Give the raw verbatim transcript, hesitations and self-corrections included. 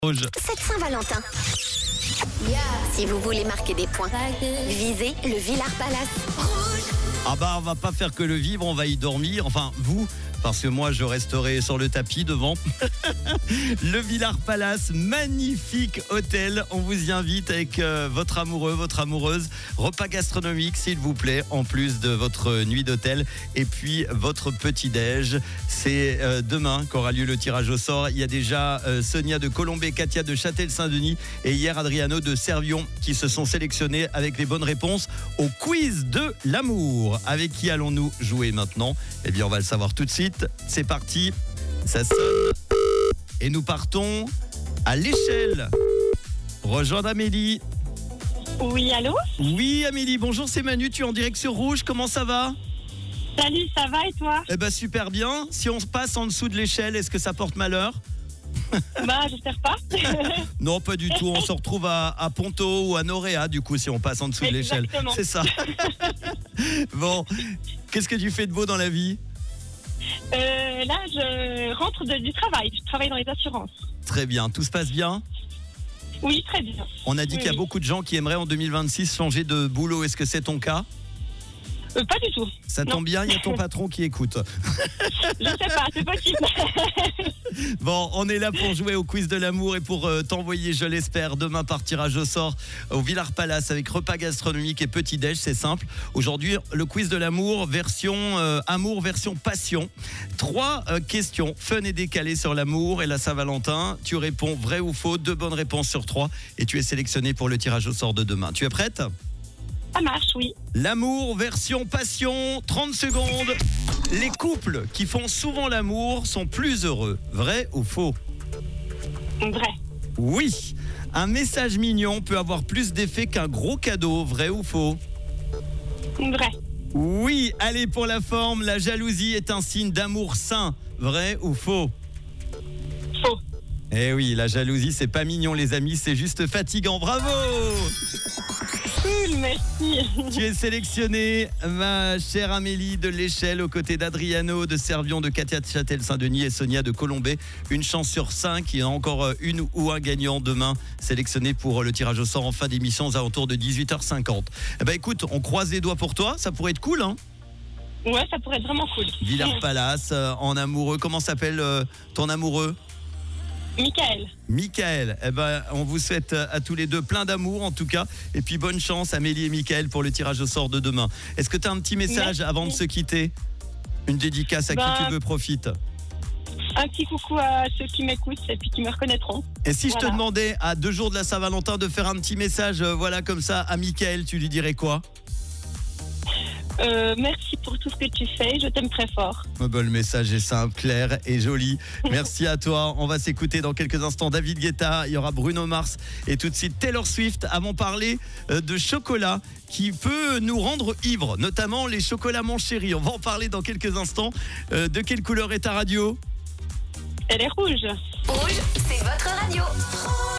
Rouge. Cette Saint-Valentin, si vous voulez marquer des points, visez le Villars Palace. Ah bah on va pas faire que le vivre, on va y dormir. Enfin vous, parce que moi je resterai sur le tapis devant. Le Villars Palace, magnifique hôtel. On vous y invite avec euh, votre amoureux, votre amoureuse. Repas gastronomique s'il vous plaît, en plus de votre nuit d'hôtel. Et puis votre petit-déj. C'est euh, demain qu'aura lieu le tirage au sort. Il y a déjà euh, Sonia de Colombey, Katia de Châtel-Saint-Denis et hier Adriano de Servion qui se sont sélectionnés avec les bonnes réponses au quiz de l'amour. Avec qui allons-nous jouer maintenant ? Eh bien on va le savoir tout de suite. C'est parti, ça sonne et nous partons à l'échelle. Rejoindre Amélie. Oui, allô ? Oui Amélie, bonjour, c'est Manu, tu es en direct sur Rouge, comment ça va ? Salut, ça va et toi ? Eh ben super bien. Si on se passe en dessous de l'échelle, est-ce que ça porte malheur ? Bah, j'espère pas. Non, pas du tout. On se retrouve à, à Ponto ou à Noréa, du coup, si on passe en dessous de l'échelle. Exactement. C'est ça. Bon, qu'est-ce que tu fais de beau dans la vie ? Euh, là, je rentre de- du travail. Je travaille dans les assurances. Très bien. Tout se passe bien ? Oui, très bien. On a dit Oui, qu'il y a oui. beaucoup de gens qui aimeraient en deux mille vingt-six changer de boulot. Est-ce que c'est ton cas ? Euh, pas du tout. Ça Non. tombe bien, il y a ton patron qui écoute. Je sais pas, c'est possible. Bon, on est là pour jouer au quiz de l'amour et pour euh, t'envoyer, je l'espère, demain par tirage au sort au Villars Palace avec repas gastronomique et petit-déj, c'est simple. Aujourd'hui, le quiz de l'amour, version euh, amour, version passion. Trois euh, questions fun et décalées sur l'amour et la Saint-Valentin. Tu réponds vrai ou faux, deux bonnes réponses sur trois et tu es sélectionné pour le tirage au sort de demain. Tu es prête ? Ça marche, oui. L'amour, version passion, trente secondes. Les couples qui font souvent l'amour sont plus heureux. Vrai ou faux ? Vrai. Oui. Un message mignon peut avoir plus d'effet qu'un gros cadeau. Vrai ou faux ? Vrai. Oui. Allez, pour la forme, la jalousie est un signe d'amour sain. Vrai ou faux ? Faux. Eh oui, la jalousie, c'est pas mignon, les amis, c'est juste fatigant. Bravo ! Cool, merci. Tu es sélectionnée, ma chère Amélie de l'échelle, aux côtés d'Adriano de Servion, de Katia de Châtel-Saint-Denis et Sonia de Colombey. Une chance sur cinq, il y en a encore une ou un gagnant demain, sélectionné pour le tirage au sort en fin d'émission aux alentours de dix-huit heures cinquante. Eh ben écoute, on croise les doigts pour toi, ça pourrait être cool, hein ? Ouais, ça pourrait être vraiment cool. Villars Palace, euh, en amoureux, comment s'appelle euh, ton amoureux ? Michael. Michael, eh ben, on vous souhaite à tous les deux plein d'amour en tout cas. Et puis bonne chance Amélie et Michael pour le tirage au sort de demain. Est-ce que tu as un petit message Merci. avant de se quitter ? Une dédicace à Bah, qui tu veux, profite. Un petit coucou à ceux qui m'écoutent et puis qui me reconnaîtront. Et si je te Voilà. demandais à deux jours de la Saint-Valentin de faire un petit message euh, voilà comme ça à Michael, tu lui dirais quoi ? Euh, merci pour tout ce que tu fais. Je t'aime très fort. Oh ben, le message est simple, clair et joli. Merci à toi. On va s'écouter dans quelques instants David Guetta, il y aura Bruno Mars et tout de suite Taylor Swift avant de parler euh, de chocolat qui peut nous rendre ivres, notamment les chocolats Mon Chéri. On va en parler dans quelques instants. Euh, de quelle couleur est ta radio ? Elle est rouge. Rouge, c'est votre radio.